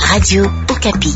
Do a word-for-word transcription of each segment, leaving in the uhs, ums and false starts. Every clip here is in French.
Radio Okapi.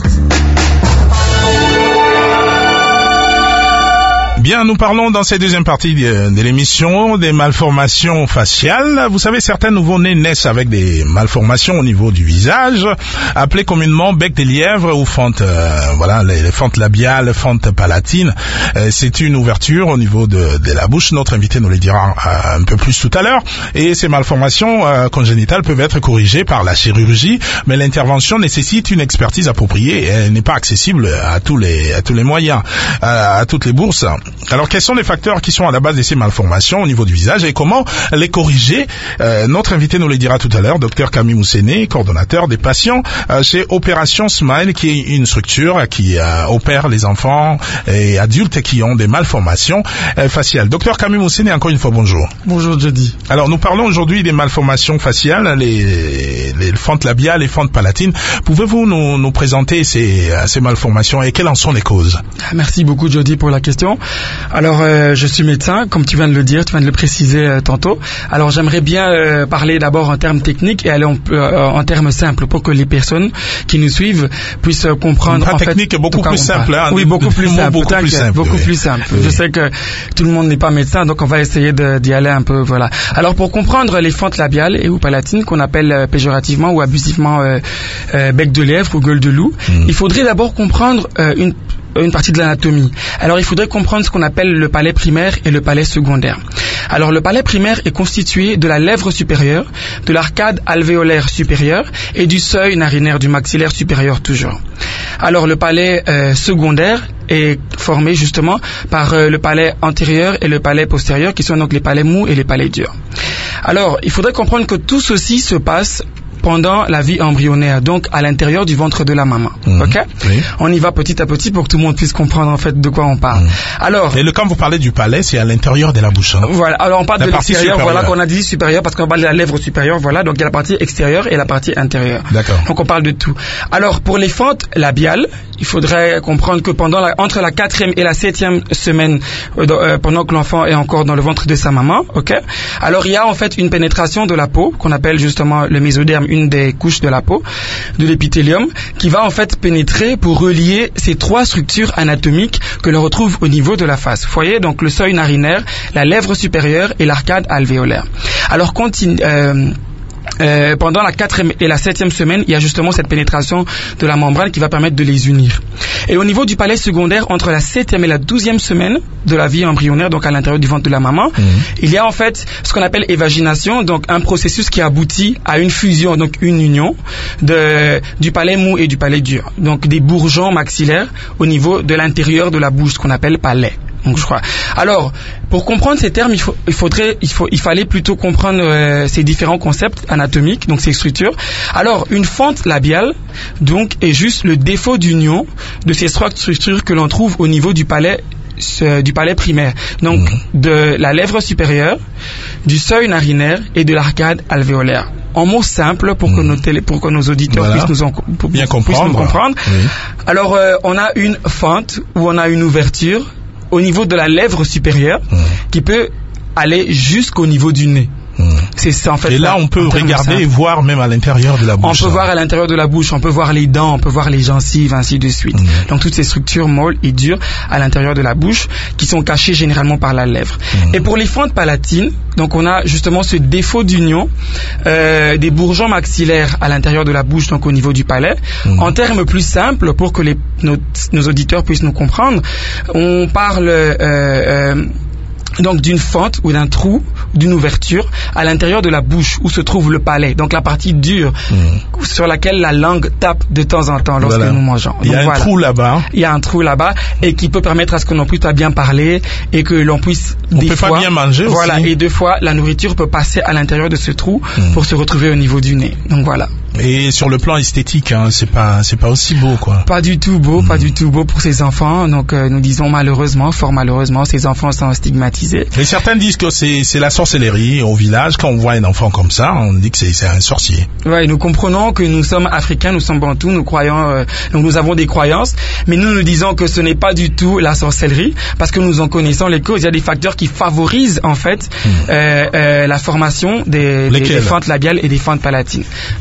Bien, nous parlons dans cette deuxième partie de, de l'émission des malformations faciales. Vous savez, certains nouveau-nés naissent avec des malformations au niveau du visage, appelées communément bec de lièvre ou fente, euh, voilà, les, les fentes labiales, fentes palatines. Euh, c'est une ouverture au niveau de, de la bouche. Notre invité nous le dira euh, un peu plus tout à l'heure. Et ces malformations euh, congénitales peuvent être corrigées par la chirurgie, mais l'intervention nécessite une expertise appropriée et elle n'est pas accessible à tous les, à tous les moyens, à, à toutes les bourses. Alors, quels sont les facteurs qui sont à la base de ces malformations au niveau du visage et comment les corriger? euh, Notre invité nous le dira tout à l'heure, docteur Camille Mousséné, coordonnateur des patients euh, chez Opération Smile, qui est une structure qui euh, opère les enfants et adultes qui ont des malformations euh, faciales. Docteur Camille Mousséné, encore une fois, bonjour. Bonjour, Jody. Alors, nous parlons aujourd'hui des malformations faciales, les, les fentes labiales, les fentes palatines. Pouvez-vous nous, nous présenter ces, ces malformations et quelles en sont les causes? Merci beaucoup, Jody, pour la question. Alors, euh, je suis médecin, comme tu viens de le dire, tu viens de le préciser euh, tantôt. Alors, j'aimerais bien euh, parler d'abord en termes techniques et aller en, euh, en termes simples pour que les personnes qui nous suivent puissent comprendre. Une en technique fait, beaucoup plus simple. Hein, oui, beaucoup plus simple. Beaucoup plus simple. Beaucoup oui. plus simple. Oui. Je sais que tout le monde n'est pas médecin, donc on va essayer de, d'y aller un peu. Voilà. Alors, pour comprendre les fentes labiales et ou palatines, qu'on appelle euh, péjorativement ou abusivement euh, euh, bec de lièvre ou gueule de loup, mm. il faudrait d'abord comprendre euh, une une partie de l'anatomie. Alors, il faudrait comprendre ce qu'on appelle le palais primaire et le palais secondaire. Alors, le palais primaire est constitué de la lèvre supérieure, de l'arcade alvéolaire supérieure et du seuil narinaire du maxillaire supérieur toujours. Alors, le palais euh, secondaire est formé justement par euh, le palais antérieur et le palais postérieur qui sont donc les palais mous et les palais durs. Alors, il faudrait comprendre que tout ceci se passe pendant la vie embryonnaire, donc à l'intérieur du ventre de la maman. Mmh, ok oui. On y va petit à petit pour que tout le monde puisse comprendre en fait de quoi on parle. Mmh. Alors, et le, quand vous parlez du palais, c'est à l'intérieur de la bouche. Hein. Voilà. Alors on parle la de l'extérieur, voilà qu'on a dit supérieur parce qu'on parle de la lèvre supérieure, voilà. Donc il y a la partie extérieure et la partie intérieure. D'accord. Donc on parle de tout. Alors pour les fentes labiales, il faudrait comprendre que pendant la, entre la quatrième et la septième semaine, euh, euh, pendant que l'enfant est encore dans le ventre de sa maman, ok. Alors il y a en fait une pénétration de la peau qu'on appelle justement le mésoderme, une des couches de la peau, de l'épithélium, qui va en fait pénétrer pour relier ces trois structures anatomiques que l'on retrouve au niveau de la face. Vous voyez, donc le seuil narinaire, la lèvre supérieure et l'arcade alvéolaire. Alors continue. Euh, Euh, pendant la quatrième et la septième semaine, il y a justement cette pénétration de la membrane qui va permettre de les unir. Et au niveau du palais secondaire, entre la septième et la douzième semaine de la vie embryonnaire, donc à l'intérieur du ventre de la maman, mmh. il y a en fait ce qu'on appelle évagination, donc un processus qui aboutit à une fusion, donc une union de, du palais mou et du palais dur. Donc des bourgeons maxillaires au niveau de l'intérieur de la bouche, ce qu'on appelle palais. Donc, je crois. Alors, pour comprendre ces termes, il, faut, il faudrait, il faut, il fallait plutôt comprendre euh, ces différents concepts anatomiques, donc ces structures. Alors, une fente labiale, donc, est juste le défaut d'union de ces trois structures que l'on trouve au niveau du palais, euh, du palais primaire. Donc, mmh. de la lèvre supérieure, du seuil narinaire et de l'arcade alvéolaire. En mots simples pour que nos télé, pour que nos auditeurs voilà. puissent nous en, pour, bien puissent comprendre. Nous comprendre. Oui. Alors, euh, on a une fente où on a une ouverture au niveau de la lèvre supérieure, mmh. qui peut aller jusqu'au niveau du nez. Mmh. C'est ça en fait. Et là, on peut regarder et voir même à l'intérieur de la bouche. On peut voir à l'intérieur de la bouche, on peut voir les dents, on peut voir les gencives, ainsi de suite. Mmh. Donc toutes ces structures molles et dures à l'intérieur de la bouche qui sont cachées généralement par la lèvre. Mmh. Et pour les fentes palatines, donc on a justement ce défaut d'union euh, des bourgeons maxillaires à l'intérieur de la bouche, donc au niveau du palais. Mmh. En termes plus simples, pour que les, nos, nos auditeurs puissent nous comprendre, on parle euh, euh, donc d'une fente ou d'un trou, d'une ouverture à l'intérieur de la bouche où se trouve le palais, donc la partie dure mmh. sur laquelle la langue tape de temps en temps lorsque voilà. nous mangeons. Il y a donc, un voilà. trou là-bas. Il y a un trou là-bas et qui peut permettre à ce que l'on puisse bien parler et que l'on puisse On des peut fois, pas bien manger voilà, aussi. Et deux fois la nourriture peut passer à l'intérieur de ce trou mmh. pour se retrouver au niveau du nez. Donc voilà. Et sur le plan esthétique, hein, c'est pas, c'est pas aussi beau, quoi. Pas du tout beau, mmh. pas du tout beau pour ces enfants. Donc euh, nous disons malheureusement, fort malheureusement, ces enfants sont stigmatisés. Mais certains disent que c'est, c'est la sorcellerie au village. Quand on voit un enfant comme ça, on dit que c'est, c'est un sorcier. Ouais, nous comprenons que nous sommes africains, nous sommes bantous, nous croyons, euh, donc nous avons des croyances, mais nous nous disons que ce n'est pas du tout la sorcellerie, parce que nous en connaissons les causes. Il y a des facteurs qui favorisent en fait mmh. euh, euh, la formation des, des, des fentes labiales et des fentes palatines. Donc voilà.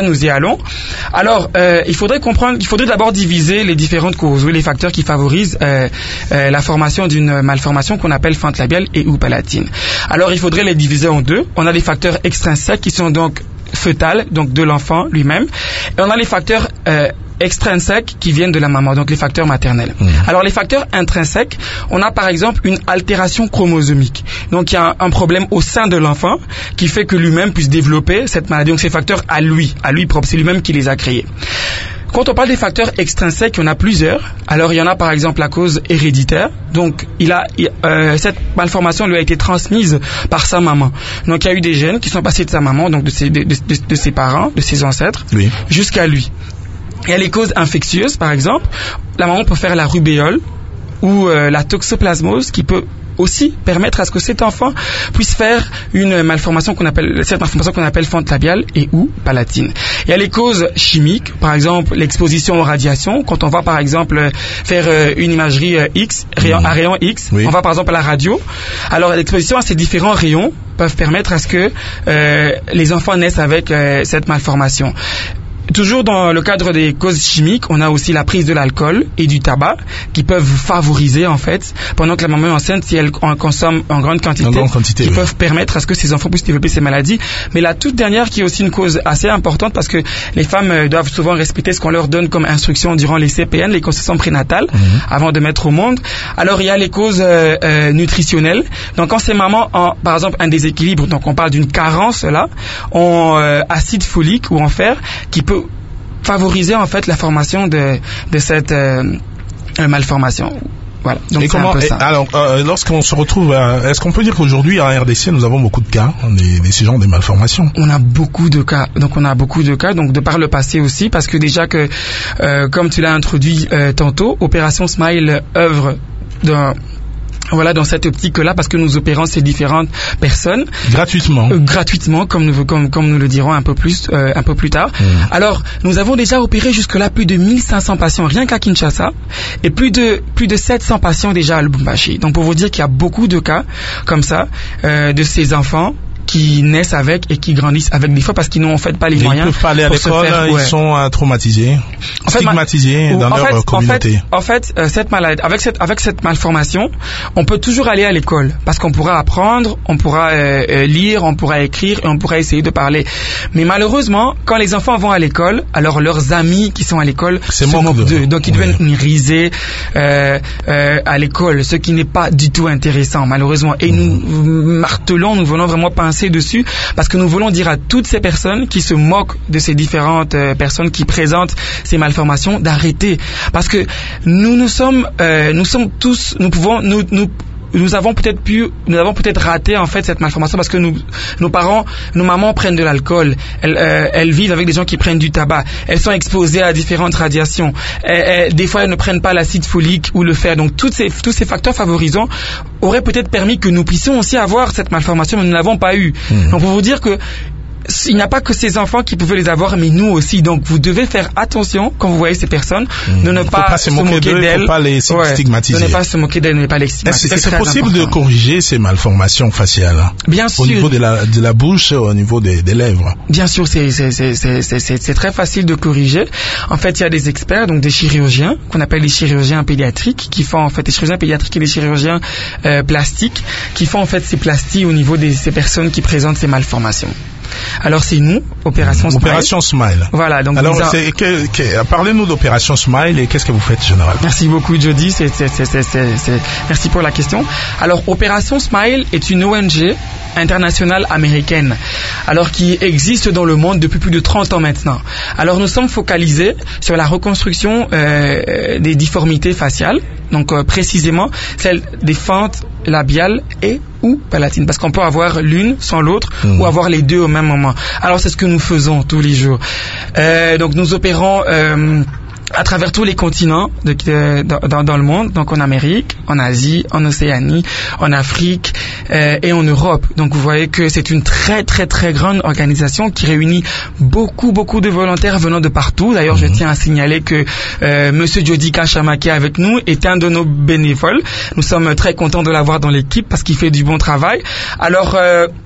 nous y allons. Alors, euh, il faudrait comprendre, il faudrait d'abord diviser les différentes causes, oui, les facteurs qui favorisent euh, euh, la formation d'une malformation qu'on appelle fente labiale et ou palatine. Alors, il faudrait les diviser en deux. On a les facteurs extrinsèques qui sont donc fœtales, donc de l'enfant lui-même, et on a les facteurs euh, extrinsèques qui viennent de la maman, donc les facteurs maternels. Mmh. Alors les facteurs intrinsèques, on a par exemple une altération chromosomique. Donc il y a un, un problème au sein de l'enfant qui fait que lui-même puisse développer cette maladie. Donc ces facteurs à lui, à lui propre, c'est lui-même qui les a créés. Quand on parle des facteurs extrinsèques, il y en a plusieurs. Alors il y en a par exemple la cause héréditaire. Donc il a il, euh, cette malformation lui a été transmise par sa maman. Donc il y a eu des gènes qui sont passés de sa maman, donc de ses, de, de, de, de ses parents, de ses ancêtres, oui, jusqu'à lui. Il y a les causes infectieuses, par exemple. La maman peut faire la rubéole ou euh, la toxoplasmose qui peut aussi permettre à ce que cet enfant puisse faire une malformation qu'on appelle, cette malformation qu'on appelle fente labiale et ou palatine. Il y a les causes chimiques, par exemple l'exposition aux radiations. Quand on va par exemple faire euh, une imagerie euh, X, rayon, mmh. à rayon X, oui, on va par exemple à la radio. Alors l'exposition à ces différents rayons peuvent permettre à ce que euh, les enfants naissent avec euh, cette malformation. Toujours dans le cadre des causes chimiques, on a aussi la prise de l'alcool et du tabac qui peuvent favoriser en fait, pendant que la maman est enceinte, si elle en consomme en grande quantité, en grande quantité qui oui. peuvent permettre à ce que ces enfants puissent développer ces maladies. Mais la toute dernière qui est aussi une cause assez importante parce que les femmes doivent souvent respecter ce qu'on leur donne comme instruction durant les C P N, les conceptions prénatales, mmh. avant de mettre au monde. Alors il y a les causes euh, euh, nutritionnelles. Donc quand ces mamans ont par exemple un déséquilibre, donc on parle d'une carence là, ont euh, acide folique ou en fer qui peut favoriser en fait la formation de de cette euh, malformation. Voilà. Donc et c'est comment, un peu ça. Et alors, euh, lorsqu'on se retrouve, à, est-ce qu'on peut dire qu'aujourd'hui en R D C nous avons beaucoup de cas des, des ces genres de malformations? On a beaucoup de cas. Donc on a beaucoup de cas. Donc de par le passé aussi, parce que déjà que, euh, comme tu l'as introduit euh, tantôt, Opération Smile œuvre dans Voilà, dans cette optique-là, parce que nous opérons ces différentes personnes gratuitement, euh, gratuitement, comme nous comme comme nous le dirons un peu plus euh, un peu plus tard. Mmh. Alors, nous avons déjà opéré jusque-là plus de mille cinq cents patients rien qu'à Kinshasa et plus de plus de sept cents patients déjà à Lubumbashi. Donc, pour vous dire qu'il y a beaucoup de cas comme ça euh, de ces enfants qui naissent avec et qui grandissent avec des fois parce qu'ils n'ont en fait pas les ils moyens. Ils peuvent pas aller à l'école, ouais. Ils sont euh, traumatisés, en fait, stigmatisés ma... dans en leur fait, communauté. En fait, en fait euh, cette maladie, avec cette avec cette malformation, on peut toujours aller à l'école parce qu'on pourra apprendre, on pourra euh, euh, lire, on pourra écrire et on pourra essayer de parler. Mais malheureusement, quand les enfants vont à l'école, alors leurs amis qui sont à l'école se moquent d'eux, donc ils deviennent oui. risés euh, euh, à l'école, ce qui n'est pas du tout intéressant malheureusement. Et mmh. nous martelons, nous voulons vraiment penser dessus parce que nous voulons dire à toutes ces personnes qui se moquent de ces différentes euh, personnes qui présentent ces malformations d'arrêter parce que nous nous sommes euh, nous sommes tous nous pouvons nous nous nous avons peut-être pu, nous avons peut-être raté en fait cette malformation parce que nous, nos parents, nos mamans prennent de l'alcool, elles, euh, elles vivent avec des gens qui prennent du tabac, elles sont exposées à différentes radiations, elles, elles, des fois elles ne prennent pas l'acide folique ou le fer, donc toutes ces, tous ces facteurs favorisants auraient peut-être permis que nous puissions aussi avoir cette malformation, mais nous ne l'avons pas eu. Mmh. Donc pour vous dire que il n'y a pas que ces enfants qui pouvaient les avoir, mais nous aussi. Donc, vous devez faire attention quand vous voyez ces personnes, mmh. de ne pas, pas se moquer d'elles, de ne pas les stigmatiser. De ne pas se moquer d'elles, de ne pas les stigmatiser. Est-ce que c'est possible important. de corriger ces malformations faciales? Bien sûr. Au niveau de la, de la bouche, au niveau des, des lèvres. Bien sûr, c'est, c'est, c'est, c'est, c'est, c'est très facile de corriger. En fait, il y a des experts, donc des chirurgiens, qu'on appelle les chirurgiens pédiatriques, qui font en fait, les chirurgiens pédiatriques et les chirurgiens euh, plastiques, qui font en fait ces plasties au niveau de ces personnes qui présentent ces malformations. Alors c'est nous, Opération Smile. Opération Smile. Voilà. Donc alors c'est, que, que, parlez-nous d'Opération Smile et qu'est-ce que vous faites généralement? Merci beaucoup Jody, c'est, c'est, c'est, c'est, c'est, c'est, merci pour la question. Alors Opération Smile est une O N G internationale américaine, alors qui existe dans le monde depuis plus de trente ans maintenant. Alors nous sommes focalisés sur la reconstruction euh, des difformités faciales, donc euh, précisément celle des fentes labiales et ou palatines, parce qu'on peut avoir l'une sans l'autre mmh. ou avoir les deux au même moment. Alors c'est ce que nous faisons tous les jours. Euh, donc nous opérons euh, à travers tous les continents de, de, dans, dans le monde, donc en Amérique, en Asie, en Océanie, en Afrique euh, et en Europe. Donc vous voyez que c'est une très très très grande organisation qui réunit beaucoup beaucoup de volontaires venant de partout. D'ailleurs, mmh. je tiens à signaler que euh, Monsieur Jody Kachamake avec nous est un de nos bénévoles. Nous sommes très contents de l'avoir dans l'équipe parce qu'il fait du bon travail. Alors euh,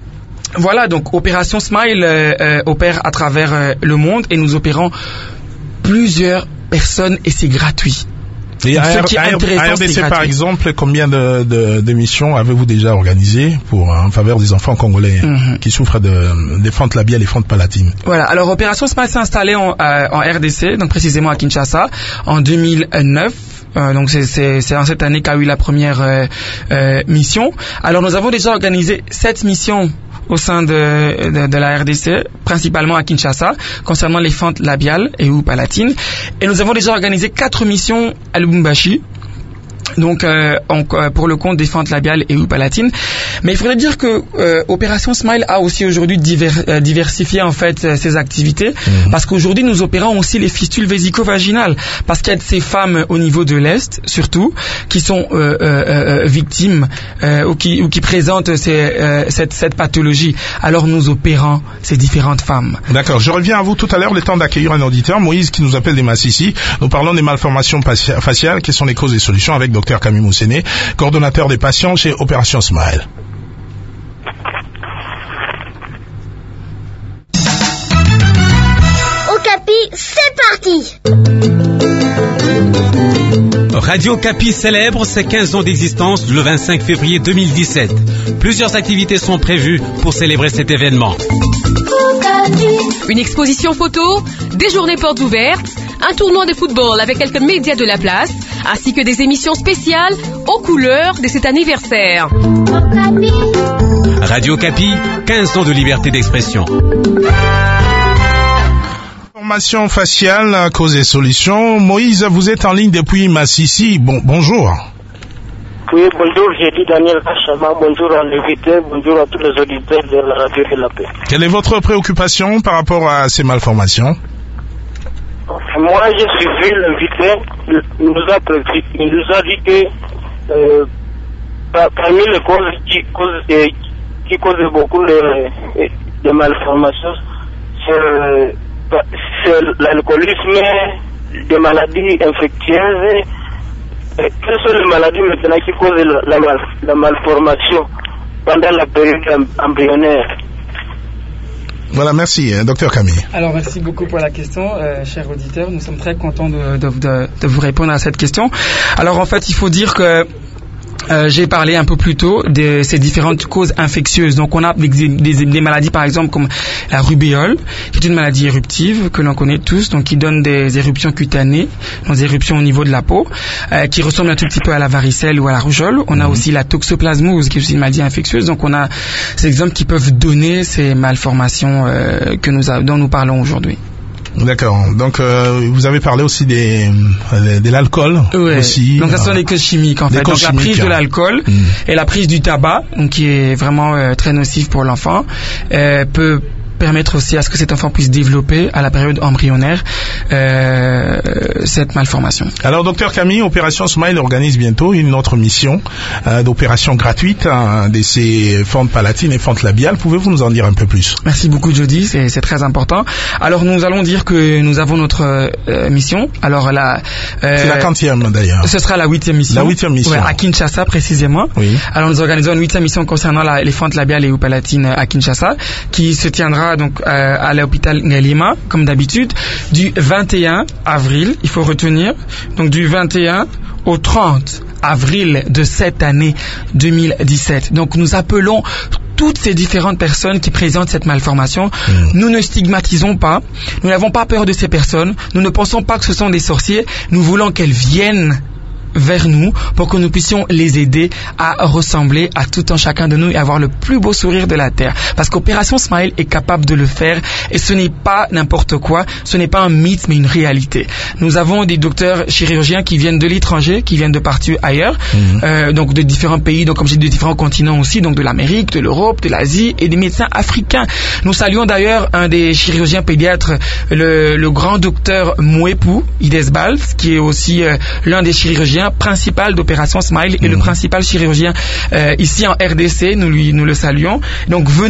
Voilà, donc Opération Smile euh, euh, opère à travers euh, le monde et nous opérons plusieurs personnes et c'est gratuit. Et à, R- à R D C, par exemple, combien de, de, d'émissions avez-vous déjà organisées pour, en faveur des enfants congolais mm-hmm. qui souffrent de, des fentes labiales et fentes palatines? Voilà. Alors, Opération Smile s'est installée en, euh, en R D C, donc précisément à Kinshasa, en deux mille neuf. Euh, donc c'est, c'est, c'est en cette année qu'a eu la première euh, euh, mission. Alors, nous avons déjà organisé sept missions au sein de, de, de la R D C, principalement à Kinshasa, concernant les fentes labiales et ou palatines. Et nous avons déjà organisé quatre missions à Lubumbashi, donc euh, on, pour le compte des fentes labiales et ou palatines. Mais il faudrait dire que euh, Opération Smile a aussi aujourd'hui diver, euh, diversifié en fait euh, ses activités, mmh. parce qu'aujourd'hui nous opérons aussi les fistules vésico-vaginales, parce qu'il y a de ces femmes au niveau de l'Est surtout qui sont euh, euh, euh, victimes euh, ou qui ou qui présentent ces, euh, cette cette pathologie. Alors nous opérons ces différentes femmes. D'accord. Je reviens à vous tout à l'heure, le temps d'accueillir un auditeur, Moïse, qui nous appelle des Massissi. Nous parlons des malformations faciales, quelles sont les causes et solutions, avec Docteur Camille Mousséné, coordonnateur des patients chez Opération Smile. Okapi, c'est parti! Radio Okapi célèbre ses quinze ans d'existence le vingt-cinq février deux mille dix-sept. Plusieurs activités sont prévues pour célébrer cet événement. Une exposition photo, des journées portes ouvertes, un tournoi de football avec quelques médias de la place, ainsi que des émissions spéciales aux couleurs de cet anniversaire. Radio Okapi, quinze ans de liberté d'expression. Formation faciale, cause et solution. Moïse, vous êtes en ligne depuis Massissi. Bon, bonjour. Oui, bonjour, j'ai dit Daniel Kachama, bonjour à l'invité, bonjour à tous les auditeurs de la radio de la paix. Quelle est votre préoccupation par rapport à ces malformations? Moi, j'ai suivi l'invité, il nous a, prévu, il nous a dit que euh, parmi les causes qui causent, qui causent beaucoup de, de malformations, c'est, c'est l'alcoolisme, des maladies infectieuses. Quelles sont les maladies maintenant qui causent la, la, la malformation pendant la période embryonnaire? Voilà, merci, docteur Camille. Alors, merci beaucoup pour la question, euh, cher auditeur. Nous sommes très contents de, de, de, de vous répondre à cette question. Alors, en fait, il faut dire que Euh, j'ai parlé un peu plus tôt de ces différentes causes infectieuses. Donc on a des, des, des maladies par exemple comme la rubéole, qui est une maladie éruptive que l'on connaît tous, donc qui donne des éruptions cutanées, donc des éruptions au niveau de la peau, euh, qui ressemblent un tout petit peu à la varicelle ou à la rougeole. On a mmh. aussi la toxoplasmose, qui est aussi une maladie infectieuse. Donc on a ces exemples qui peuvent donner ces malformations euh, que nous a, dont nous parlons aujourd'hui. D'accord. Donc euh, vous avez parlé aussi des de, de l'alcool ouais. aussi. Donc ça sont des causes chimiques en fait. Donc la prise hein. de l'alcool mmh. et la prise du tabac, donc qui est vraiment euh, très nocif pour l'enfant, euh, peut permettre aussi à ce que cet enfant puisse développer à la période embryonnaire euh, cette malformation. Alors, docteur Camille, Opération Smile organise bientôt une autre mission euh, d'opération gratuite hein, de ces fentes palatines et fentes labiales. Pouvez-vous nous en dire un peu plus? Merci beaucoup, Jody, c'est, c'est très important. Alors, nous allons dire que nous avons notre euh, mission. Alors, la, euh, c'est la quantième d'ailleurs. Ce sera la huitième mission. La huitième mission. Ouais, à Kinshasa précisément. Oui. Alors, nous organisons une huitième mission concernant la, les fentes labiales et ou palatines à Kinshasa, qui se tiendra donc euh, à l'hôpital Ngelima comme d'habitude du vingt et un avril, il faut retenir, donc du vingt et un au trente avril de cette année deux mille dix-sept. Donc nous appelons toutes ces différentes personnes qui présentent cette malformation. Mmh. Nous ne stigmatisons pas, nous n'avons pas peur de ces personnes, nous ne pensons pas que ce sont des sorciers, nous voulons qu'elles viennent vers nous pour que nous puissions les aider à ressembler à tout un chacun de nous et avoir le plus beau sourire de la terre. Parce qu'Opération Smile est capable de le faire et ce n'est pas n'importe quoi, ce n'est pas un mythe mais une réalité. Nous avons des docteurs chirurgiens qui viennent de l'étranger, qui viennent de partout ailleurs, mmh. euh, donc de différents pays, donc comme j'ai dit de différents continents aussi, donc de l'Amérique, de l'Europe, de l'Asie et des médecins africains. Nous saluons d'ailleurs un des chirurgiens pédiatres, le, le grand docteur Mouepou Idesbal, qui est aussi euh, l'un des chirurgiens principal d'Opération Smile et mmh. le principal chirurgien euh, ici en R D C, nous lui nous le saluons. Donc venez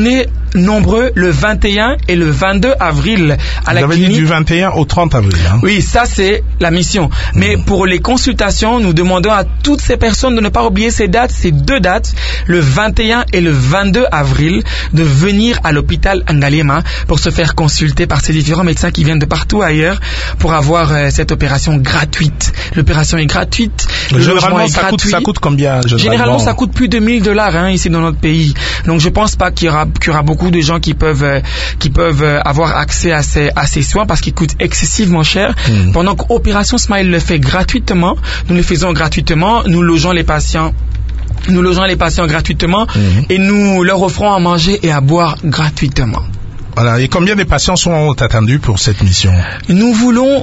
nombreux le vingt et un et le vingt-deux avril à la Vous avez clinique. dit du vingt et un au trente avril. Hein? Oui, ça c'est la mission. Mais mmh. pour les consultations, nous demandons à toutes ces personnes de ne pas oublier ces dates, ces deux dates, le vingt et un et le vingt-deux avril, de venir à l'hôpital Ngaliema pour se faire consulter par ces différents médecins qui viennent de partout ailleurs pour avoir euh, cette opération gratuite. L'opération est gratuite. Le généralement, est ça, gratuit. Coûte, ça coûte combien généralement? Généralement, ça coûte plus de mille dollars hein, ici dans notre pays. Donc, je pense pas qu'il y aura, qu'il y aura beaucoup de gens qui peuvent, euh, qui peuvent euh, avoir accès à ces, à ces soins parce qu'ils coûtent excessivement cher. Mmh. Pendant qu'Opération Smile le fait gratuitement, nous le faisons gratuitement, nous logeons les patients. Nous logeons les patients gratuitement mmh. et nous leur offrons à manger et à boire gratuitement. Voilà. Et combien de patients sont attendus pour cette mission? Nous voulons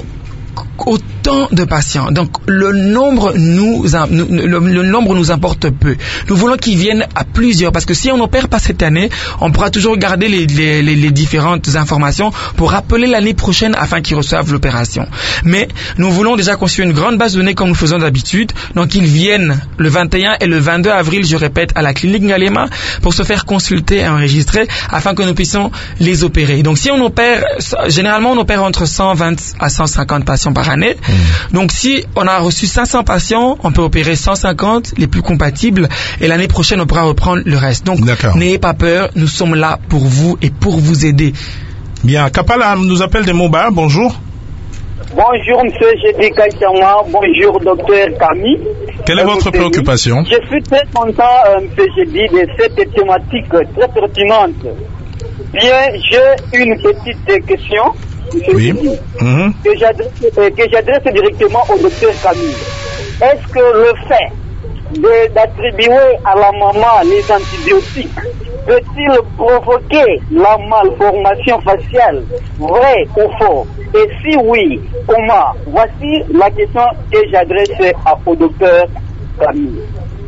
autant de patients. Donc le nombre nous, nous le, le nombre nous importe peu. Nous voulons qu'ils viennent à plusieurs parce que si on n'opère pas cette année, on pourra toujours garder les, les, les, les différentes informations pour rappeler l'année prochaine afin qu'ils reçoivent l'opération. Mais nous voulons déjà construire une grande base de données comme nous faisons d'habitude. Donc ils viennent le vingt et un et le vingt-deux avril, je répète, à la clinique Ngaliema pour se faire consulter et enregistrer afin que nous puissions les opérer. Donc si on opère, généralement on opère entre cent vingt à cent cinquante patients par année. Mmh. Donc si on a reçu cinq cents patients, on peut opérer cent cinquante les plus compatibles et l'année prochaine on pourra reprendre le reste. Donc n'ayez pas peur, nous sommes là pour vous et pour vous aider. Bien, Kapala nous appelle de Moba, bonjour. Bonjour monsieur Jedi Kaïtama, bonjour docteur Camille. Quelle est euh, votre préoccupation? Je suis très content euh, monsieur Jedi de cette thématique très pertinente. Bien, j'ai une petite question. Oui. Mmh. Que j'adresse, euh, que j'adresse directement au docteur Camille. Est-ce que le fait de, d'attribuer à la maman les antibiotiques peut-il provoquer la malformation faciale, vrai ou faux? Et si oui, comment? Voici la question que j'adresse au docteur Camille.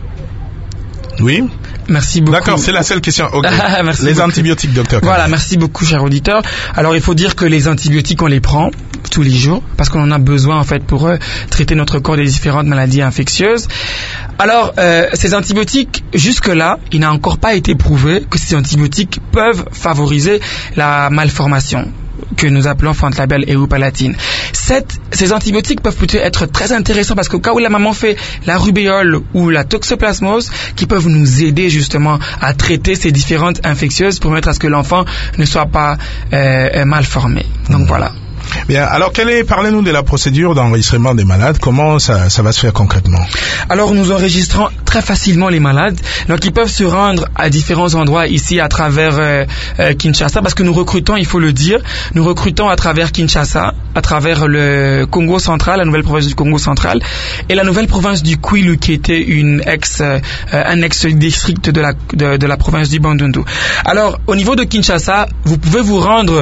Oui. Merci beaucoup. D'accord, c'est la seule question. Okay. Les beaucoup. Antibiotiques, docteur. Voilà, merci beaucoup, cher auditeur. Alors, il faut dire que les antibiotiques, on les prend tous les jours parce qu'on en a besoin en fait pour euh, traiter notre corps des différentes maladies infectieuses. Alors, euh, ces antibiotiques, jusque-là, il n'a encore pas été prouvé que ces antibiotiques peuvent favoriser la malformation que nous appelons fente labiale et ou palatine. Cette, ces antibiotiques peuvent plutôt être très intéressants parce qu'au cas où la maman fait la rubéole ou la toxoplasmose, qui peuvent nous aider justement à traiter ces différentes infectieuses pour permettre à ce que l'enfant ne soit pas euh, mal formé. Donc mmh. voilà. Bien, alors quelle est, parlez-nous de la procédure d'enregistrement des malades, comment ça, ça va se faire concrètement? Alors nous enregistrons très facilement les malades, donc ils peuvent se rendre à différents endroits ici à travers euh, euh, Kinshasa, parce que nous recrutons, il faut le dire, nous recrutons à travers Kinshasa, à travers le Congo central, la nouvelle province du Congo central, et la nouvelle province du Kwilu qui était une ex, euh, un ex-district de la, de, de la province du Bandundu. Alors au niveau de Kinshasa, vous pouvez vous rendre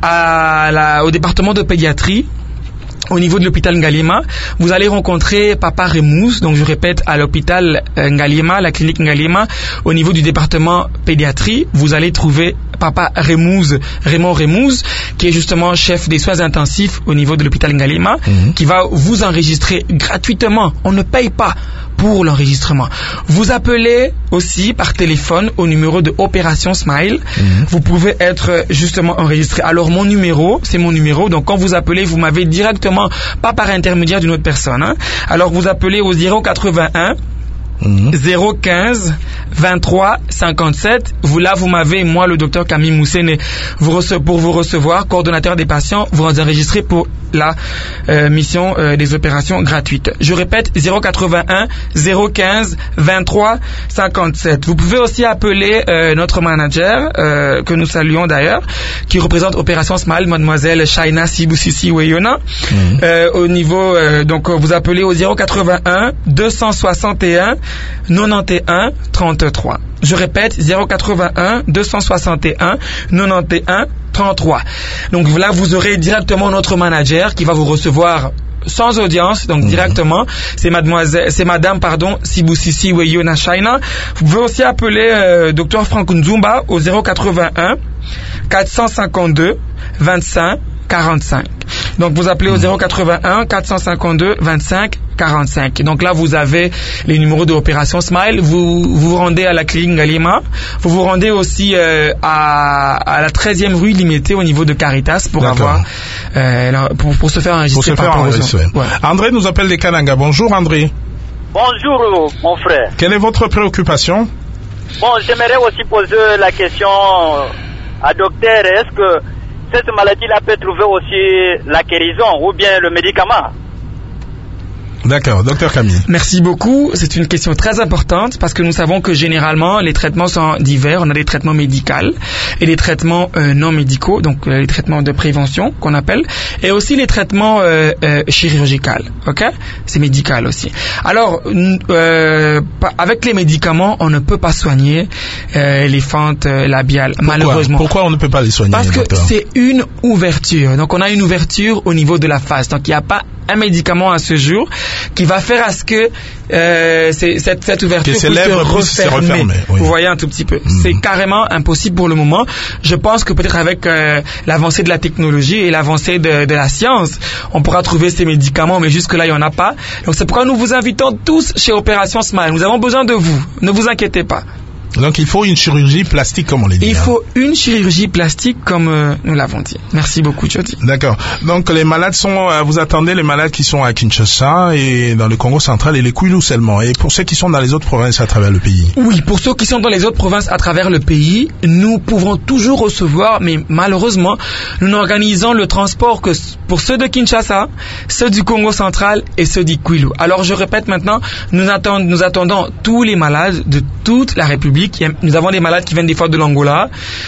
à la, au département de pédiatrie. Au niveau de l'hôpital Ngaliema, vous allez rencontrer Papa Remouze, donc je répète, à l'hôpital Ngaliema, la clinique Ngaliema, au niveau du département pédiatrie, vous allez trouver Papa Remouze, Raymond Remouze, qui est justement chef des soins intensifs au niveau de l'hôpital Ngaliema, mmh. qui va vous enregistrer gratuitement. On ne paye pas pour l'enregistrement. Vous appelez aussi par téléphone au numéro de Opération Smile. Mmh. Vous pouvez être justement enregistré. Alors mon numéro, c'est mon numéro. Donc quand vous appelez, vous m'avez directement, pas par intermédiaire d'une autre personne. Hein. Alors vous appelez au zéro quatre-vingt-un zéro quinze vingt-trois cinquante-sept. Vous là, vous m'avez, moi, le docteur Camille Moussene, vous rece- pour vous recevoir, coordonnateur des patients, vous enregistrez pour la euh, mission euh, des opérations gratuites. Je répète, zéro quatre-vingt-un zéro quinze vingt-trois cinquante-sept. Vous pouvez aussi appeler euh, notre manager, euh, que nous saluons d'ailleurs, qui représente Opération Smile, mademoiselle Shaina Sibusisi Weyona. Mmh. Euh, au niveau, euh, donc vous appelez au zéro quatre-vingt-un deux cent soixante et un quatre-vingt-onze trente-trois. Je répète, zéro quatre-vingt-un deux cent soixante et un quatre-vingt-onze trente-trois. Donc là, vous aurez directement notre manager qui va vous recevoir sans audience, donc mmh. directement. C'est mademoiselle, c'est madame, pardon, Sibusisi Weyona Shaina. Vous pouvez aussi appeler euh, docteur Frank Nzumba au zéro quatre-vingt-un quatre cent cinquante-deux vingt-cinq quarante-cinq. Donc vous appelez au zéro quatre-vingt-un quatre cent cinquante-deux vingt-cinq quarante-cinq. Donc là, vous avez les numéros de Opération Smile. Vous vous, vous rendez à la clinique Ngalima. Vous vous rendez aussi euh, à, à la treizième rue Limité au niveau de Caritas pour D'accord. avoir euh, pour, pour se faire enregistrer. Pour se faire enregistrer. Ouais. André nous appelle des Kananga. Bonjour André. Bonjour, mon frère. Quelle est votre préoccupation? Bon, j'aimerais aussi poser la question à docteur. Est-ce que cette maladie-là peut trouver aussi la guérison ou bien le médicament? D'accord, docteur Camille. Merci beaucoup. C'est une question très importante parce que nous savons que généralement les traitements sont divers. On a des traitements médicaux et des traitements euh, non médicaux, donc euh, les traitements de prévention qu'on appelle, et aussi les traitements euh, euh, chirurgicaux. Ok, c'est médical aussi. Alors, euh, avec les médicaments, on ne peut pas soigner euh, les fentes euh, labiales. Pourquoi? Malheureusement. Pourquoi on ne peut pas les soigner? Parce que docteur? c'est une ouverture. Donc on a une ouverture au niveau de la face. Donc il n'y a pas un médicament à ce jour qui va faire à ce que euh, cette, cette ouverture puisse se refermer. Oui. Vous voyez un tout petit peu. Mmh. C'est carrément impossible pour le moment. Je pense que peut-être avec euh, l'avancée de la technologie et l'avancée de, de la science, on pourra trouver ces médicaments, mais jusque-là, il n'y en a pas. Donc c'est pourquoi nous vous invitons tous chez Opération Smile. Nous avons besoin de vous. Ne vous inquiétez pas. Donc il faut une chirurgie plastique comme on l'a dit. Il hein. faut une chirurgie plastique comme euh, nous l'avons dit. Merci beaucoup, Jody. D'accord. Donc les malades sont, euh, vous attendez les malades qui sont à Kinshasa et dans le Congo central et les Kwilu seulement. Et pour ceux qui sont dans les autres provinces à travers le pays. Oui, pour ceux qui sont dans les autres provinces à travers le pays, nous pouvons toujours recevoir, mais malheureusement, nous n'organisons le transport que pour ceux de Kinshasa, ceux du Congo central et ceux du Kwilu. Alors je répète maintenant, nous attendons, nous attendons tous les malades de toute la République. Nous avons des malades qui viennent des fois de l'Angola,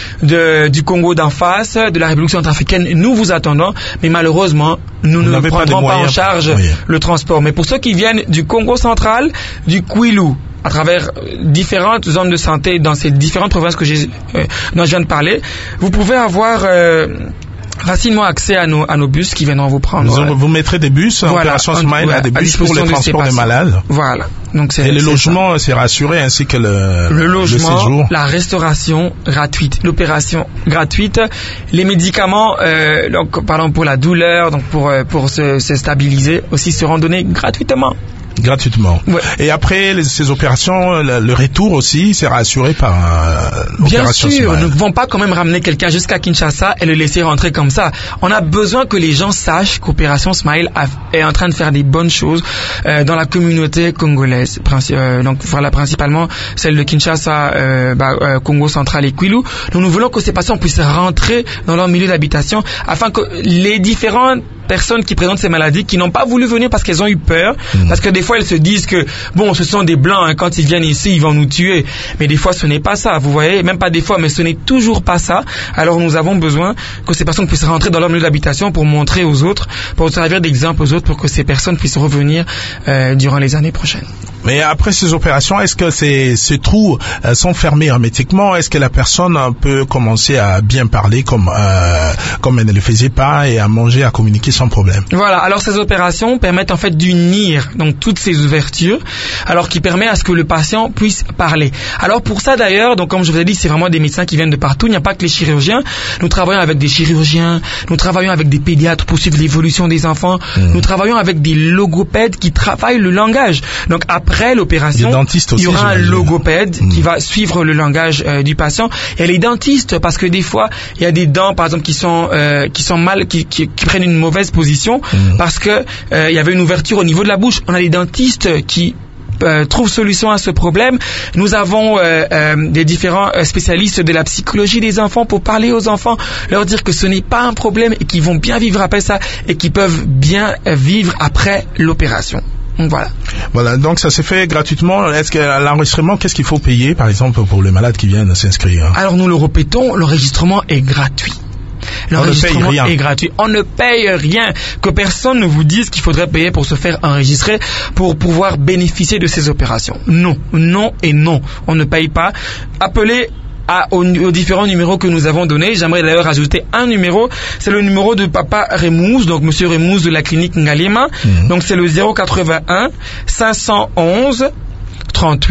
de, du Congo d'en face, de la République centrafricaine. Nous vous attendons, mais malheureusement, nous Vous ne prendrons pas, pas en charge oui. le transport. Mais pour ceux qui viennent du Congo central, du Kwilu, à travers différentes zones de santé dans ces différentes provinces que j'ai, euh, dont je viens de parler, vous pouvez avoir euh, facilement accès à nos, à nos bus qui viendront vous prendre. Vous, vous mettrez des bus, voilà, Opération Smile, ouais, à des bus pour le transport des malades. Voilà. Donc c'est, et le c'est logement, c'est rassuré, ainsi que le, le logement, le séjour. La restauration gratuite, l'opération gratuite, les médicaments, euh, donc pardon pour la douleur, donc pour pour se, se stabiliser aussi seront donnés gratuitement. Gratuitement. Ouais. Et après les, ces opérations, le, le retour aussi sera assuré par euh, l'opération Bien sûr, Smile. nous ne pouvons pas quand même ramener quelqu'un jusqu'à Kinshasa et le laisser rentrer comme ça. On a besoin que les gens sachent qu'Opération Smile a, est en train de faire des bonnes choses euh, dans la communauté congolaise. Princi- euh, donc voilà, principalement celle de Kinshasa, euh, bah, euh, Congo central et Kwilu. Donc nous voulons que ces patients puissent rentrer dans leur milieu d'habitation afin que les différentes personnes qui présentent ces maladies, qui n'ont pas voulu venir parce qu'elles ont eu peur, mmh. parce que des fois elles se disent que bon, ce sont des blancs, hein, quand ils viennent ici ils vont nous tuer, mais des fois ce n'est pas ça, vous voyez, même pas des fois, mais ce n'est toujours pas ça. Alors nous avons besoin que ces personnes puissent rentrer dans leur milieu d'habitation pour montrer aux autres, pour servir d'exemple aux autres, pour que ces personnes puissent revenir euh, durant les années prochaines. Mais après ces opérations, est-ce que ces, ces trous euh, sont fermés hermétiquement? Est-ce que la personne peut commencer à bien parler comme euh, comme elle ne le faisait pas et à manger, à communiquer sans problème? Voilà, alors ces opérations permettent en fait d'unir donc toutes ces ouvertures, alors qui permet à ce que le patient puisse parler. Alors pour ça d'ailleurs, donc comme je vous ai dit, c'est vraiment des médecins qui viennent de partout, il n'y a pas que les chirurgiens. Nous travaillons avec des chirurgiens, nous travaillons avec des pédiatres pour suivre l'évolution des enfants, mmh. nous travaillons avec des logopèdes qui travaillent le langage. Donc après l'opération, aussi, il y aura un logopède mmh. qui va suivre le langage euh, du patient. Et les dentistes, parce que des fois, il y a des dents, par exemple, qui sont euh, qui sont mal, qui, qui, qui prennent une mauvaise position mmh. parce que euh, il y avait une ouverture au niveau de la bouche. On a des dentistes qui euh, trouvent solution à ce problème. Nous avons euh, euh, des différents spécialistes de la psychologie des enfants pour parler aux enfants, leur dire que ce n'est pas un problème et qu'ils vont bien vivre après ça et qu'ils peuvent bien vivre après l'opération. Voilà. Voilà, donc ça s'est fait gratuitement. Est-ce que l'enregistrement, qu'est-ce qu'il faut payer, par exemple, pour les malades qui viennent s'inscrire? Alors nous le répétons, l'enregistrement est gratuit. L'enregistrement est gratuit. On ne paye rien. Que personne ne vous dise qu'il faudrait payer pour se faire enregistrer pour pouvoir bénéficier de ces opérations. Non, non et non. On ne paye pas. Appelez À, aux, aux différents numéros que nous avons donnés. J'aimerais d'ailleurs ajouter un numéro, c'est le numéro de Papa Remouze, donc Monsieur Remouze de la clinique Ngalima. Mmh. Donc c'est le zéro quatre-vingt-un cinq cent onze trente-huit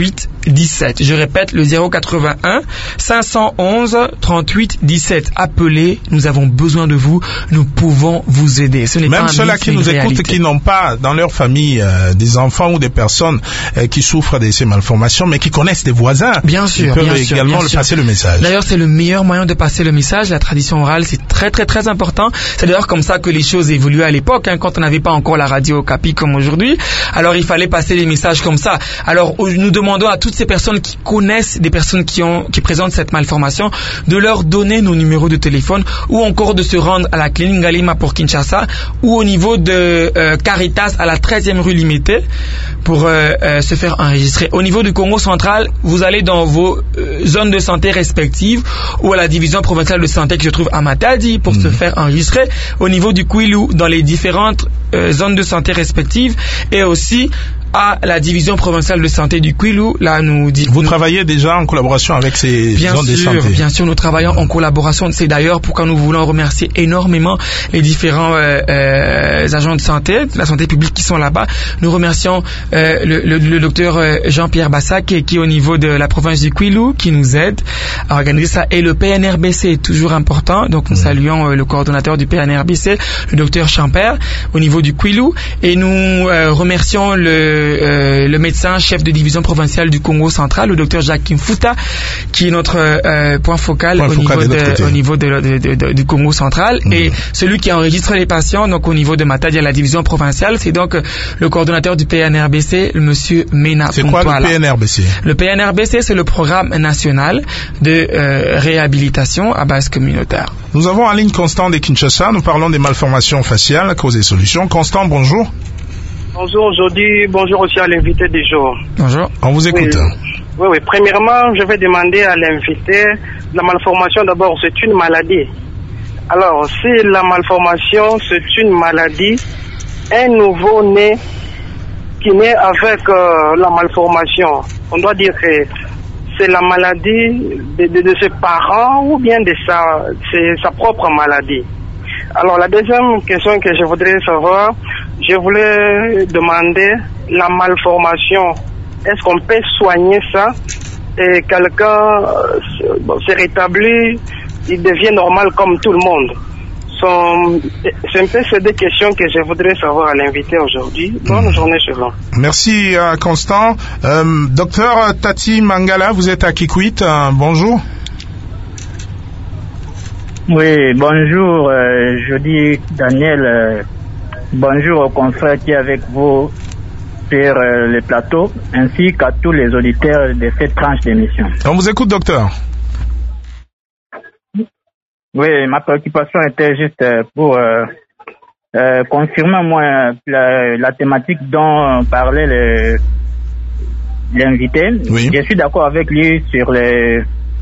dix-sept. Je répète, le zéro quatre-vingt-un cinq cent onze trente-huit dix-sept. Appelez, nous avons besoin de vous, nous pouvons vous aider. Ce n'est Même pas un ceux-là mythe, qui c'est nous une écoutent, réalité. qui n'ont pas dans leur famille euh, des enfants ou des personnes euh, qui souffrent de ces malformations, mais qui connaissent des voisins, Bien sûr, ils peuvent bien sûr, également bien le sûr. passer le message. D'ailleurs, c'est le meilleur moyen de passer le message. La tradition orale, c'est très très très important. C'est d'ailleurs comme ça que les choses évoluaient à l'époque, hein, quand on n'avait pas encore la radio Okapi comme aujourd'hui. Alors il fallait passer les messages comme ça. Alors nous demandons à toutes ces personnes qui connaissent des personnes qui ont qui présentent cette malformation de leur donner nos numéros de téléphone, ou encore de se rendre à la clinique Ngalima pour Kinshasa, ou au niveau de euh, Caritas à la treizième rue Limité pour euh, euh, se faire enregistrer. Au niveau du Congo central, vous allez dans vos euh, zones de santé respectives ou à la division provinciale de santé qui se trouve à Matadi pour mmh. se faire enregistrer. Au niveau du Kwilu, dans les différentes euh, zones de santé respectives, et aussi à la division provinciale de santé du Kwilu. Là, nous dit, vous nous, travaillez déjà en collaboration avec ces bien zones sûr, de santé. Bien sûr, nous travaillons en collaboration. C'est d'ailleurs pourquoi nous voulons remercier énormément les différents euh, euh, agents de santé, de la santé publique qui sont là-bas. Nous remercions euh, le, le, le docteur Jean-Pierre Bassac qui, qui est au niveau de la province du Kwilu, qui nous aide à organiser ça. Et le P N R B C est toujours important. Donc nous mmh. saluons euh, le coordonnateur du P N R B C, le docteur Champère, au niveau du Kwilu. Et nous euh, remercions le Euh, le médecin chef de division provinciale du Congo central, le docteur Jacques Kimfuta, qui est notre euh, point focal, point au, focal niveau de, au niveau de, de, de, de, du Congo central. Mmh. Et celui qui enregistre les patients, donc au niveau de Matadi à la division provinciale, c'est donc le coordonnateur du P N R B C, le monsieur Mena. C'est quoi le P N R B C? Le P N R B C, c'est le programme national de euh, réhabilitation à base communautaire. Nous avons en ligne Constant de Kinshasa. Nous parlons des malformations faciales, causes et solutions. Constant, bonjour. Bonjour, aujourd'hui, bonjour aussi à l'invité du jour. Bonjour. On vous écoute. Oui, oui, oui. Premièrement, je vais demander à l'invité, la malformation d'abord, c'est une maladie. Alors, si la malformation, c'est une maladie, un nouveau-né qui naît avec euh, la malformation, on doit dire que c'est la maladie de, de, de ses parents ou bien de sa, c'est sa propre maladie. Alors, la deuxième question que je voudrais savoir, je voulais demander la malformation. Est-ce qu'on peut soigner ça et quelqu'un euh, bon, s'est rétabli, il devient normal comme tout le monde? Son, c'est un peu ces deux questions que je voudrais savoir à l'invité aujourd'hui. Bonne mmh. journée, Chevron. Merci, euh, Constant. Euh, docteur Tati Mangala, vous êtes à Kikwit. Euh, bonjour. Oui, bonjour, euh, je dis Daniel, euh, bonjour aux confrères qui est avec vous sur euh, le plateau, ainsi qu'à tous les auditeurs de cette tranche d'émission. On vous écoute, docteur. Oui, ma préoccupation était juste pour euh, euh, confirmer moi la, la thématique dont parlait le, l'invité. Oui. Je suis d'accord avec lui sur les...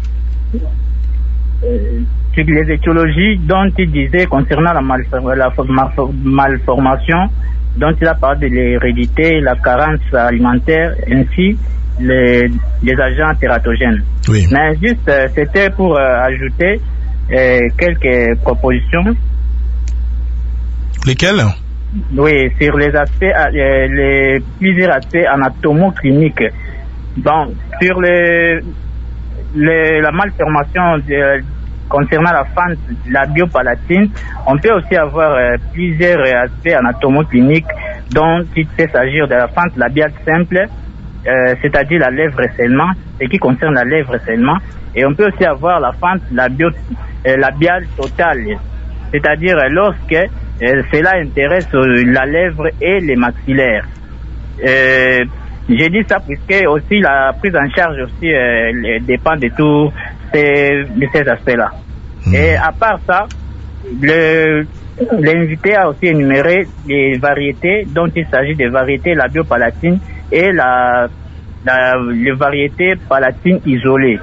Euh, sur les étiologies dont il disait concernant la, malform- la malformation, dont il a parlé de l'hérédité, la carence alimentaire, ainsi les, les agents tératogènes. Oui. Mais juste, euh, c'était pour euh, ajouter euh, quelques propositions. Lesquelles? Oui, sur les aspects, euh, les plusieurs aspects anatomo-cliniques. Bon, sur les, les, la malformation de, concernant la fente labiopalatine, on peut aussi avoir euh, plusieurs aspects anatomo-cliniques dont il peut s'agir de la fente labiale simple, euh, c'est-à-dire la lèvre seulement, ce qui concerne la lèvre seulement, et on peut aussi avoir la fente labio, euh, labiale totale, c'est-à-dire euh, lorsque euh, cela intéresse euh, la lèvre et les maxillaires. Euh, j'ai dit ça puisque aussi la prise en charge aussi euh, dépend de tous ces, de ces aspects-là. Mmh. Et à part ça, le, l'invité a aussi énuméré les variétés dont il s'agit des variétés labiopalatines et la, la, les variétés palatines isolées.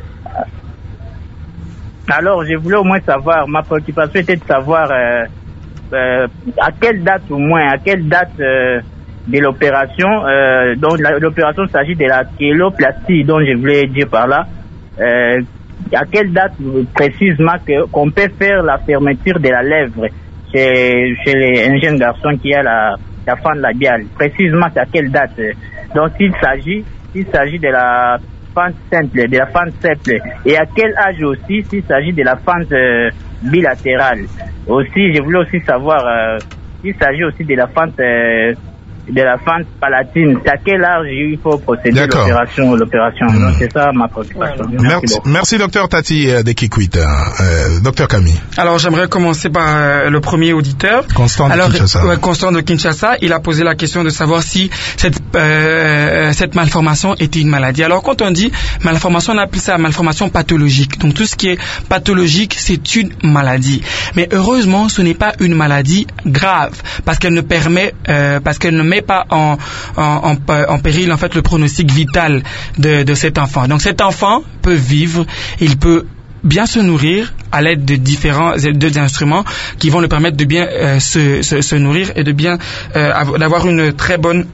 Alors, je voulais au moins savoir, ma préoccupation était de savoir euh, euh, à quelle date au moins, à quelle date euh, de l'opération, euh, donc la, l'opération s'agit de la chéloplastie, dont je voulais dire par là, euh, à quelle date précisément que, qu'on peut faire la fermeture de la lèvre chez, chez les, un jeune garçon qui a la, la fente labiale. Précisément, c'est à quelle date. Donc, il s'agit s'il s'agit de la fente simple, de la fente simple, et à quel âge aussi s'il s'agit de la fente euh, bilatérale. Aussi, je voulais aussi savoir euh, s'il s'agit aussi de la fente euh, de la fente palatine. C'est à quel âge il faut procéder à l'opération, l'opération. Mmh. Donc c'est ça ma préoccupation. Merci, merci, merci docteur Tati euh, de Kikwit. Euh, docteur Camille. Alors j'aimerais commencer par euh, le premier auditeur. Constant de Alors, Kinshasa. Ouais, Constant de Kinshasa. Il a posé la question de savoir si cette euh, cette malformation était une maladie. Alors quand on dit malformation, on appelle ça malformation pathologique. Donc tout ce qui est pathologique, c'est une maladie. Mais heureusement, ce n'est pas une maladie grave parce qu'elle ne permet, euh, parce qu'elle ne met pas en, en, en, en péril en fait le pronostic vital de, de cet enfant. Donc cet enfant peut vivre, il peut bien se nourrir à l'aide de différents de, instruments qui vont lui permettre de bien euh, se, se, se nourrir et de bien euh, d'avoir une très bonne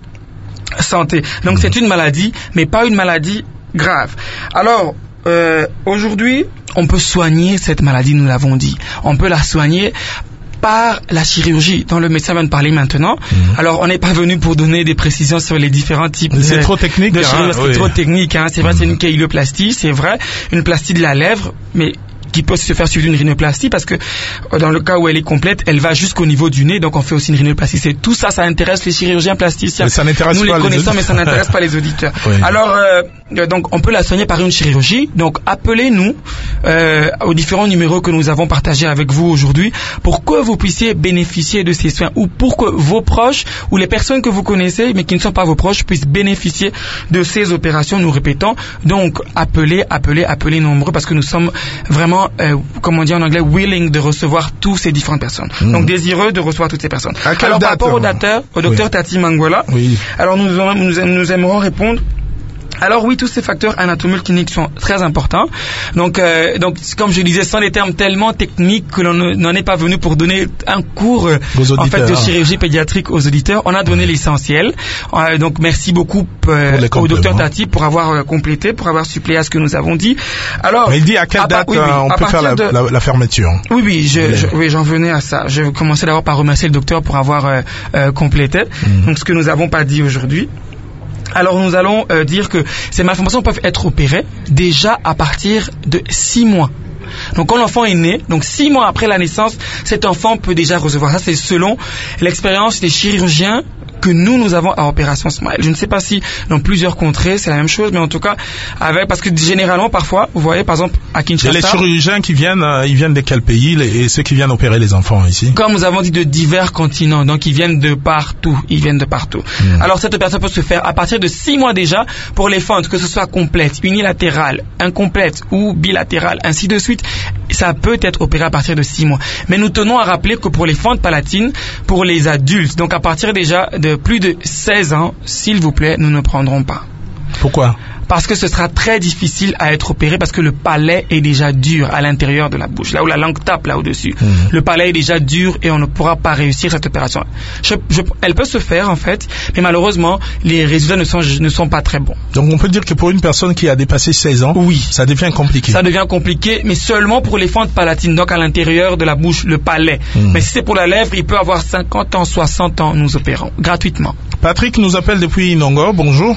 santé. Donc c'est une maladie, mais pas une maladie grave. Alors euh, aujourd'hui, on peut soigner cette maladie, nous l'avons dit. On peut la soigner par la chirurgie, dont le médecin vient de parler maintenant. Mmh. Alors, on n'est pas venu pour donner des précisions sur les différents types c'est de, trop technique, de chirurgie. Hein, c'est oui. trop technique. Hein. C'est vrai, mmh. c'est une kéiloplastie, c'est vrai, une plastie de la lèvre, mais qui peut se faire suivre d'une rhinoplastie parce que dans le cas où elle est complète, elle va jusqu'au niveau du nez, donc on fait aussi une rhinoplastie. C'est tout ça, ça intéresse les chirurgiens plasticiens. Mais ça n'intéresse Nous pas les connaissons, les mais ça n'intéresse pas les auditeurs. Oui. Alors, euh, donc on peut la soigner par une chirurgie. Donc appelez-nous euh, aux différents numéros que nous avons partagés avec vous aujourd'hui pour que vous puissiez bénéficier de ces soins ou pour que vos proches ou les personnes que vous connaissez mais qui ne sont pas vos proches puissent bénéficier de ces opérations. Nous répétons, donc appelez, appelez, appelez nombreux parce que nous sommes vraiment euh, comme on dit en anglais, willing de recevoir toutes ces différentes personnes. Mmh. Donc désireux de recevoir toutes ces personnes. À quelle Alors date, par rapport au docteur, au docteur oui. Tati Mangola, oui. alors nous, nous, nous aimerons répondre. Alors oui, tous ces facteurs anatomiques cliniques sont très importants. Donc, euh, donc comme je disais, ce sont des termes tellement techniques que l'on n'en est pas venu pour donner un cours euh, en fait de chirurgie pédiatrique aux auditeurs. On a donné l'essentiel. Euh, donc merci beaucoup euh, au docteur Tati pour avoir euh, complété, pour avoir suppléé à ce que nous avons dit. Alors, mais il dit à quelle date oui, oui, on peut faire la, de... la, la fermeture. Oui, oui, je, je, oui, j'en venais à ça. Je commençais d'abord par remercier le docteur pour avoir euh, euh, complété. Mmh. Donc ce que nous n'avons pas dit aujourd'hui. Alors nous allons euh, dire que ces malformations peuvent être opérées déjà à partir de six mois. Donc quand l'enfant est né, donc six mois après la naissance, cet enfant peut déjà recevoir. Ça c'est selon l'expérience des chirurgiens que nous, nous avons à Opération Smile. Je ne sais pas si dans plusieurs contrées c'est la même chose, mais en tout cas, avec, parce que généralement, parfois, vous voyez, par exemple, à Kinshasa... Et les chirurgiens qui viennent, euh, ils viennent de quel pays, les, et ceux qui viennent opérer les enfants ici? Comme nous avons dit, de divers continents, donc ils viennent de partout, ils viennent de partout. Mmh. Alors cette opération peut se faire à partir de six mois déjà pour les fentes, que ce soit complète, unilatérale, incomplète ou bilatérale, ainsi de suite. Ça peut être opéré à partir de six mois. Mais nous tenons à rappeler que pour les fentes palatines, pour les adultes, donc à partir déjà de plus de seize ans, s'il vous plaît, nous ne prendrons pas. Pourquoi? Parce que ce sera très difficile à être opéré parce que le palais est déjà dur à l'intérieur de la bouche, là où la langue tape là au-dessus. Mmh. Le palais est déjà dur et on ne pourra pas réussir cette opération. Je, je, elle peut se faire en fait, mais malheureusement, les résultats ne sont, ne sont pas très bons. Donc on peut dire que pour une personne qui a dépassé seize ans, oui, ça devient compliqué. Ça devient compliqué, mais seulement pour les fentes palatines, donc à l'intérieur de la bouche, le palais. Mmh. Mais si c'est pour la lèvre, il peut avoir cinquante ans, soixante ans, nous opérons gratuitement. Patrick nous appelle depuis Inongo, bonjour.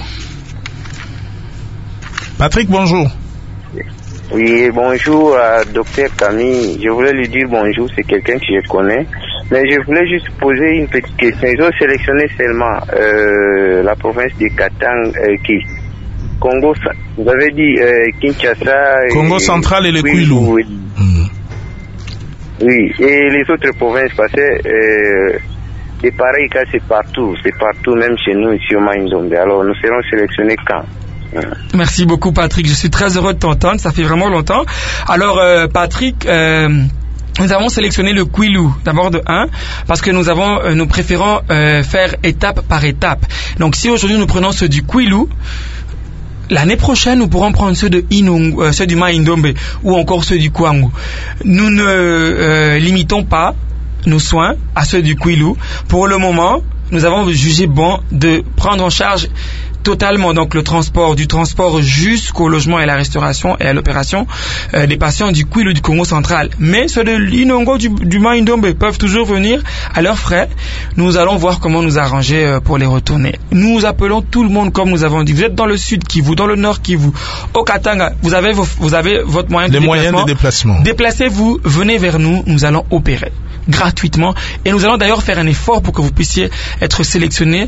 Patrick, bonjour. Oui, bonjour à docteur Camille. Je voulais lui dire bonjour, c'est quelqu'un que je connais. Mais je voulais juste poser une petite question. Ils ont sélectionné seulement euh, la province de Katang, euh, qui Congo, vous avez dit euh, Kinshasa... Congo et, central et le oui, Kwilu. Oui. Mmh. Oui, et les autres provinces, parce que euh, des pareils cas, c'est partout. C'est partout, même chez nous, ici au Maïndombe. Alors, nous serons sélectionnés quand? Merci beaucoup Patrick, je suis très heureux de t'entendre, ça fait vraiment longtemps. Alors euh, Patrick, euh, nous avons sélectionné le Kwilu, d'abord de un, parce que nous avons, euh, nous préférons euh, faire étape par étape. Donc si aujourd'hui nous prenons ceux du Kwilu, l'année prochaine, nous pourrons prendre ceux de Inongo, euh, ceux du Maïndombe ou encore ceux du Kwangu. Nous ne euh, limitons pas nos soins à ceux du Kwilu. Pour le moment, nous avons jugé bon de prendre en charge totalement donc le transport, du transport jusqu'au logement et à la restauration et à l'opération euh, des patients du Kwilu du Congo central. Mais ceux de l'Inongo du, du Maïndombe peuvent toujours venir à leurs frais. Nous allons voir comment nous arranger euh, pour les retourner. Nous appelons tout le monde comme nous avons dit. Vous êtes dans le sud Kivu, dans le nord Kivu, au Katanga, vous avez, vos, vous avez votre moyen de les déplacement. moyens de déplacement. Déplacez-vous, venez vers nous, nous allons opérer gratuitement et nous allons d'ailleurs faire un effort pour que vous puissiez être sélectionné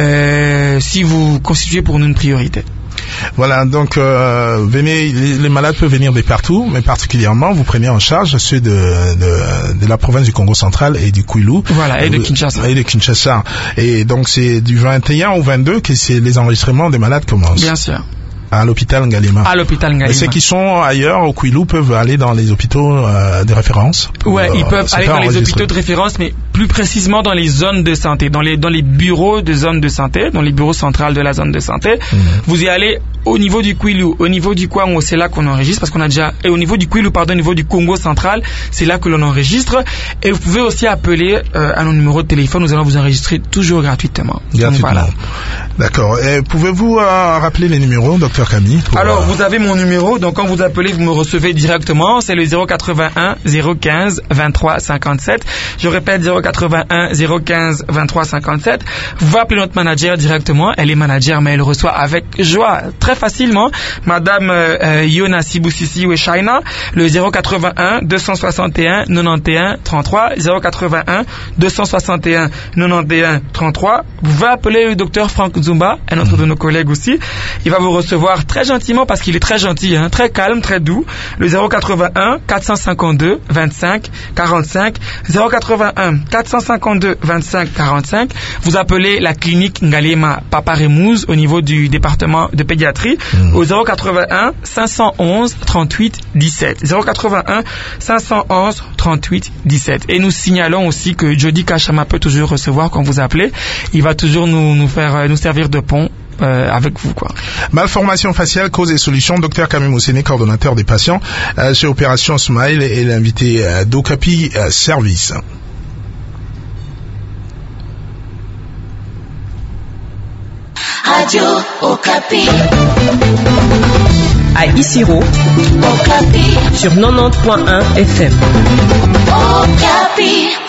euh, si vous constituez pour nous une priorité. Voilà, donc euh, venez, les, les malades peuvent venir de partout, mais particulièrement vous prenez en charge ceux de, de, de la province du Congo central et du Kwilu. Voilà, et de Kinshasa. Et de Kinshasa. Et donc c'est du vingt et un au vingt-deux que c'est les enregistrements des malades commencent. Bien sûr. À l'hôpital Ngalema. À l'hôpital Ngalema. Et ceux qui sont ailleurs au Kwilu peuvent aller dans les hôpitaux euh, de référence. Ouais, euh, ils peuvent aller dans les hôpitaux de référence, mais plus précisément dans les zones de santé, dans les dans les bureaux de zones de santé, dans les bureaux centrales de la zone de santé. Mmh. Vous y allez au niveau du Kwilu, au niveau du Kwango, c'est là qu'on enregistre parce qu'on a déjà et au niveau du Kwilu, pardon, au niveau du Congo central, c'est là que l'on enregistre. Et vous pouvez aussi appeler euh, à nos numéros de téléphone. Nous allons vous enregistrer toujours gratuitement. Gratuitement. Donc, voilà. D'accord. Et pouvez-vous euh, rappeler les numéros, docteur Camille? Pour, Alors, vous avez mon numéro, donc quand vous appelez, vous me recevez directement, c'est le zéro quatre-vingt-un zéro quinze vingt-trois cinquante-sept. Je répète, zéro quatre-vingt-un zéro quinze vingt-trois cinquante-sept. Vous appelez notre manager directement, elle est manager, mais elle reçoit avec joie, très facilement, Madame euh, Yona Sibusisi Weshaina, le zéro quatre-vingt-un deux cent soixante et un quatre-vingt-onze trente-trois, zéro quatre-vingt-un deux cent soixante et un quatre-vingt-onze trente-trois. Vous pouvez appeler le docteur Franck Zumba, un autre de nos collègues aussi. Il va vous recevoir très gentiment parce qu'il est très gentil, hein, très calme, très doux. Le zéro quatre-vingt-un quatre cent cinquante-deux vingt-cinq quarante-cinq, zéro quatre-vingt-un quatre cent cinquante-deux vingt-cinq quarante-cinq. Vous appelez la clinique Ngalema Papa Remouze au niveau du département de pédiatrie mmh. au zéro quatre-vingt-un cinq cent onze trente-huit dix-sept. zéro quatre-vingt-un cinq cent onze trente-huit dix-sept. Et nous signalons aussi que Jody Kachama peut toujours recevoir quand vous appelez. Il va toujours nous, nous faire, nous servir de pont Euh, avec vous, quoi. Malformation faciale, cause et solutions. Docteur Camille Moussene, coordonnateur des patients euh, chez Opération Smile et l'invité euh, d'Okapi euh, Service. Radio Okapi. À Isiro, Okapi. Sur quatre-vingt-dix point un F M. Okapi.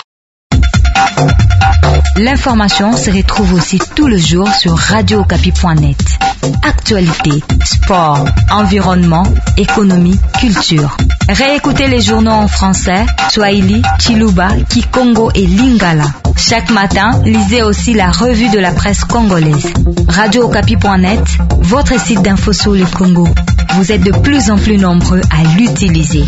L'information se retrouve aussi tout le jour sur radio okapi point net. Actualité, sport, environnement, économie, culture. Réécoutez les journaux en français, Swahili, Chiluba, Kikongo et Lingala. Chaque matin, lisez aussi la revue de la presse congolaise. radio okapi point net, votre site d'info sur le Congo. Vous êtes de plus en plus nombreux à l'utiliser.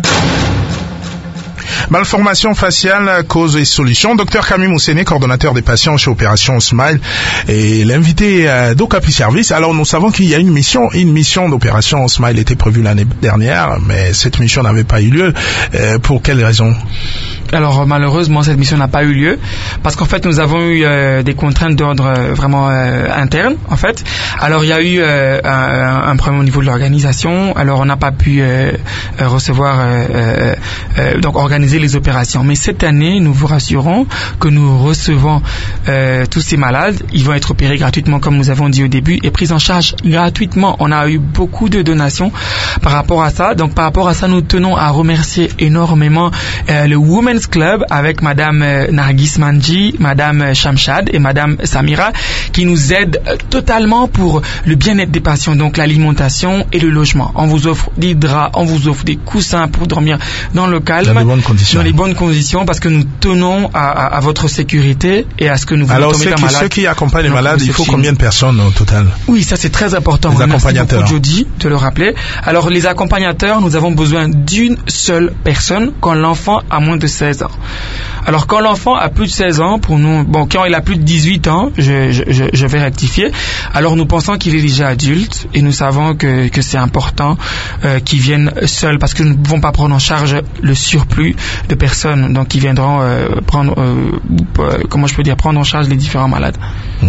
Malformation faciale, cause et solutions. Docteur Camille Moussene, coordonnateur des patients chez Opération Smile et l'invité euh, d'Okapi Service. Alors nous savons qu'il y a une mission, une mission d'Opération Smile était prévue l'année dernière, mais cette mission n'avait pas eu lieu. Euh, pour quelles raisons? Alors malheureusement cette mission n'a pas eu lieu parce qu'en fait nous avons eu euh, des contraintes d'ordre euh, vraiment euh, interne en fait. Alors il y a eu euh, un, un problème au niveau de l'organisation. Alors on n'a pas pu euh, euh, recevoir euh, euh, donc organiser les opérations. Mais cette année nous vous rassurons que nous recevons euh, tous ces malades. Ils vont être opérés gratuitement comme nous avons dit au début et pris en charge gratuitement. On a eu beaucoup de donations par rapport à ça. Donc par rapport à ça nous tenons à remercier énormément euh, le Women's Club avec Madame Nargis Manji, Madame Shamshad et Madame Samira qui nous aident totalement pour le bien-être des patients, donc l'alimentation et le logement. On vous offre des draps, on vous offre des coussins pour dormir dans le calme, dans les bonnes conditions, dans les bonnes conditions parce que nous tenons à, à, à votre sécurité et à ce que nous voulons tomber pas malade. Alors ceux qui accompagnent les malades, il faut combien de personnes au total? Oui, ça c'est très important. Les accompagnateurs. Merci beaucoup Jody de le rappeler. Alors les accompagnateurs, nous avons besoin d'une seule personne quand l'enfant a moins de seize ans. Alors quand l'enfant a plus de seize ans, pour nous, bon, quand il a plus de dix-huit ans, je, je, je vais rectifier. Alors nous pensons qu'il est déjà adulte et nous savons que, que c'est important euh, qu'il vienne seul parce que nous ne pouvons pas prendre en charge le surplus de personnes donc qui viendront euh, prendre, euh, euh, comment je peux dire, prendre en charge les différents malades. Mmh.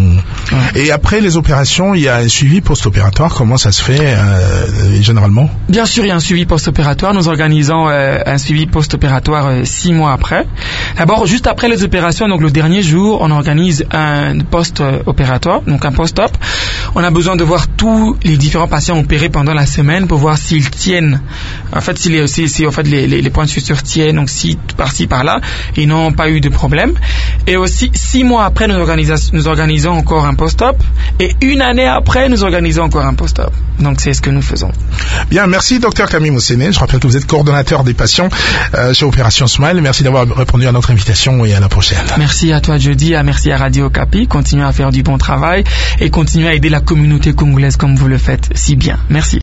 Ouais. Et après les opérations, il y a un suivi post-opératoire. Comment ça se fait euh, généralement? Bien sûr, il y a un suivi post-opératoire. Nous organisons euh, un suivi post-opératoire euh, six mois après. D'abord, juste après les opérations, donc le dernier jour, on organise un post-opératoire, donc un post-op. On a besoin de voir tous les différents patients opérés pendant la semaine pour voir s'ils tiennent. En fait, si, les, si, si en fait les, les, les points de suture tiennent, donc si par-ci par-là, ils n'ont pas eu de problème. Et aussi, six mois après, nous, nous organisons encore un post-op. Et une année après, nous organisons encore un post-op. Donc, c'est ce que nous faisons. Bien, merci, docteur Camille Moussene. Je rappelle que vous êtes coordonnateur des patients euh, chez Opération Smile. Merci d'avoir répondu à notre invitation et à la prochaine. Merci à toi, Jody. Merci à Radio Okapi. Continuez à faire du bon travail et continuez à aider la communauté congolaise comme vous le faites si bien. Merci.